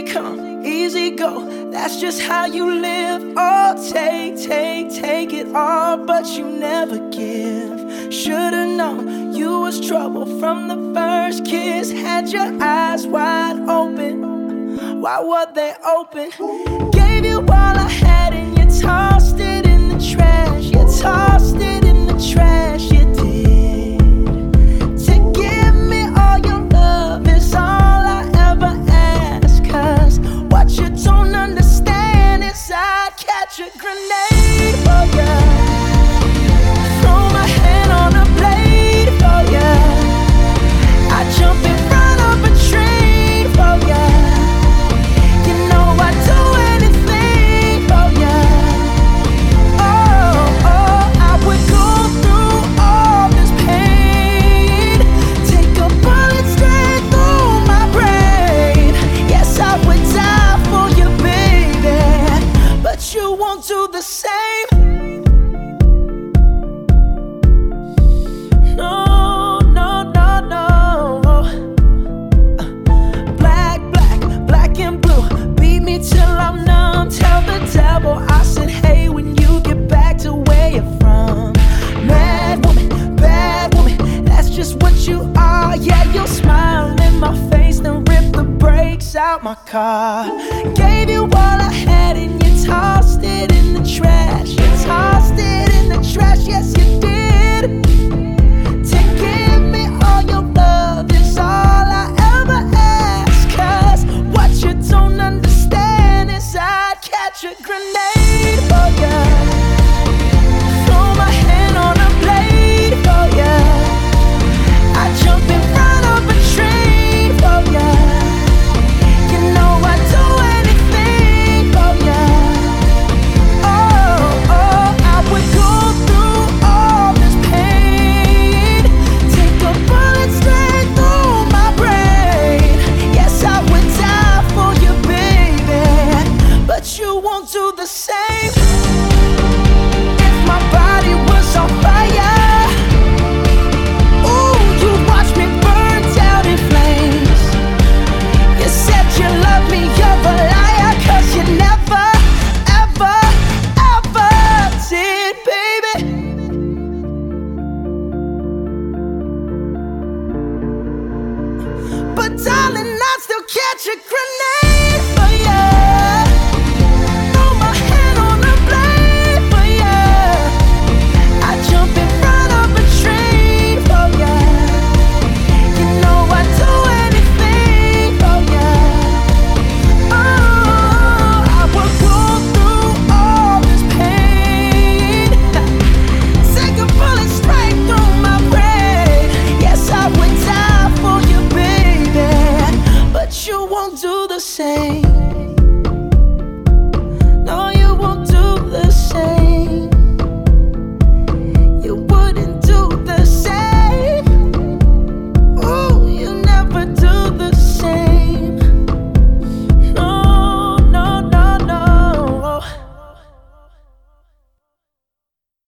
come, easy go. That's just how you live. Oh, take it all, but you never give. Should've known you was trouble from the first kiss. Had your eyes wide open. Why were they open? Gave you all I had and you tossed it in the trash. You tossed it in the trash, you did. To give me all your love is all I ever ask. Cause what you don't understand is I'd catch a grenade for ya. Throw my hand on a blade for ya. I jump in front of a train for ya. You know I'd do anything for ya. Oh, I would go through all this pain. Take a bullet straight through my brain. Yes, I would die for you, baby, but you won't do the same. Till I'm numb, tell the devil I said, hey, when you get back to where you're from. Mad woman, that's just what you are. Yeah, you'll smile in my face, then rip the brakes out my car. Gave you all I had and you tossed it in the trash. You tossed it in the trash, yes you did. To give me all your love is all I ever ask. Cause what you don't understand is I'd catch a grenade for ya. Throw my hand on a blade for ya. I jump in front of a train for ya. You know I'd do anything for ya. Oh, I would go through all this pain. Take a bullet straight through my brain. Yes, I would die for you, baby, but you won't do the same. If my body was on fire, ooh, you'd watch me burn down in flames. You said you love me, you're a liar, cause you never, ever, ever did, baby. But darling, I'd still catch a grenade for ya. Throw my hand on a blade for ya. I jump in front of a train for ya. You know I'd do anything for ya. Oh, I would go through all this pain. Take a bullet straight through my brain. Yes, I would die for you, baby, but you won't do the same.